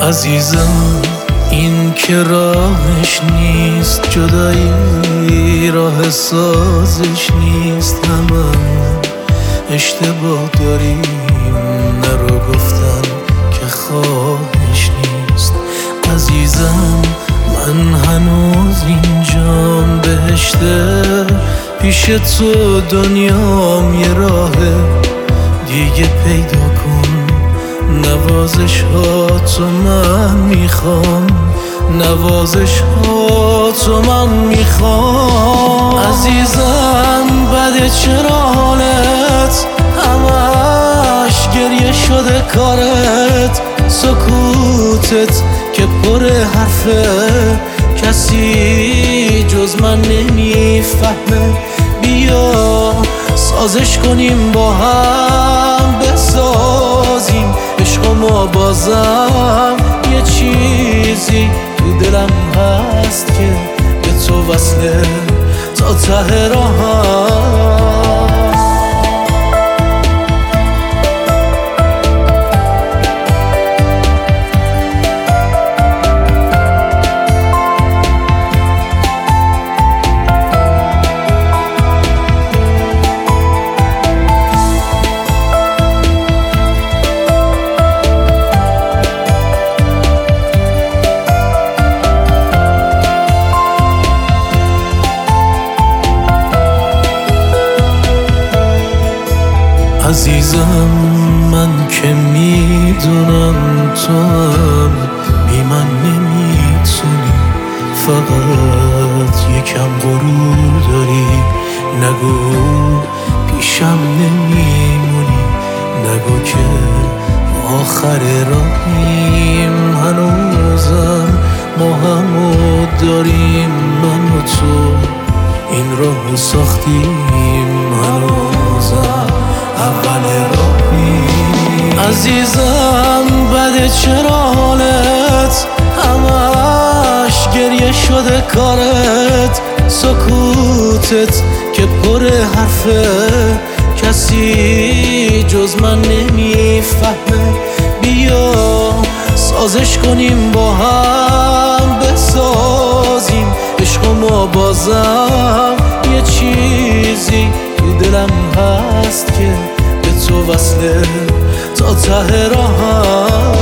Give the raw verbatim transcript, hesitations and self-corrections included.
عزیزم این که راهش نیست، جدایی راه سازش نیست. هممون اشتباه داریم، نرو گفتن که خواهش نیست. عزیزم من هنوز اینجام، بهشته پیش تو دنیام یه راهه دیگه پیدا کن. نوازش ها تو من میخوام، نوازش ها تو من میخوام. عزیزم بده چرا حالت، همش گریه شده کارت. سکوتت که پر حرفه، کسی جز من نمیفهمه. بیا سازش کنیم با هم، بسازیم عشق ما بازم. یه چیزی تو دلم هست که به تو وصله تا ته راهم. عزیزم من که میدونم تو هم بی من نمیتونی، فقط یکم غرور داری. نگو پیشم نمیمونی، نگو که آخر راهیم. هنوزم ما همو داریم، من و تو این راه ساختیم. هنوزم اول راهیم. عزیزم بده چرا حالت، همش گریه شده کارت. سکوتت که پر حرفه، کسی جز من نمیفهمه. بیا سازش کنیم با هم، بسازیم عشق ما بازم. یه چیزی تو دلم هست که به تو وصله تا ته راهم.